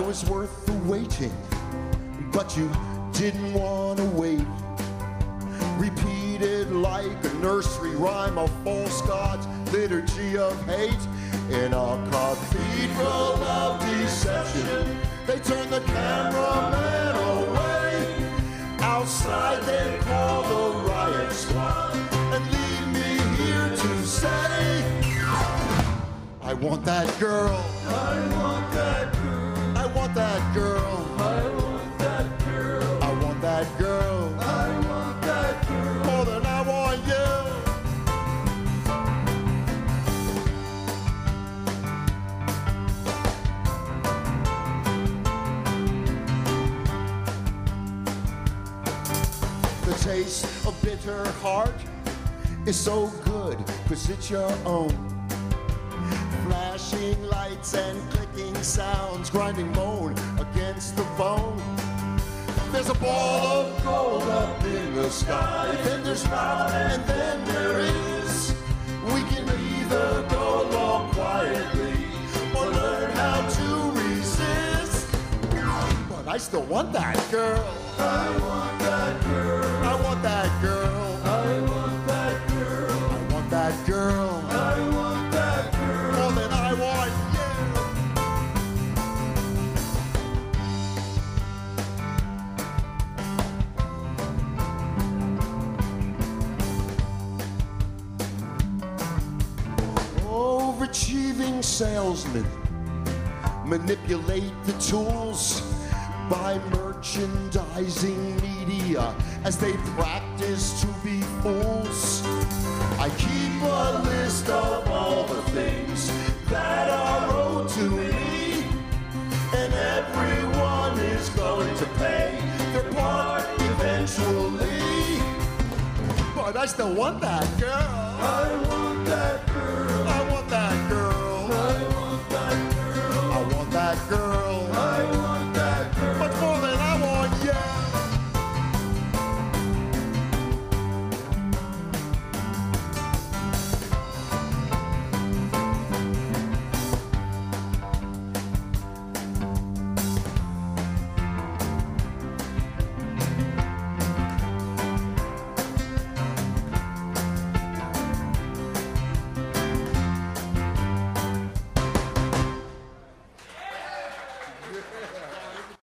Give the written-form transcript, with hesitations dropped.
was worth the waiting, but you didn't want to wait. Repeated like a nursery rhyme of false gods, liturgy of hate. In a cathedral of deception, they turn the cameraman away. Outside they call the riot squad and leave me here to say, I want that girl. I want that girl. I want that girl. I want that girl. I want that girl. I want that girl. More than I want you. The taste of bitter heart is so good, 'cause it's your own. Flashing lights and clicking sounds, grinding moan against the bone. There's a ball of gold up in the sky, then there's not, and then there is. We can either go along quietly or learn how to resist. But I still want that girl. I want that girl. I want that girl. I want that girl. I want that girl. I want that girl. More than I want you. Overachieving salesmen manipulate the tools by merchandising media as they practice to be fools. I keep a list of all the things that are owed to me, and everyone is going to pay their part eventually. But I still want that girl. I want that girl. I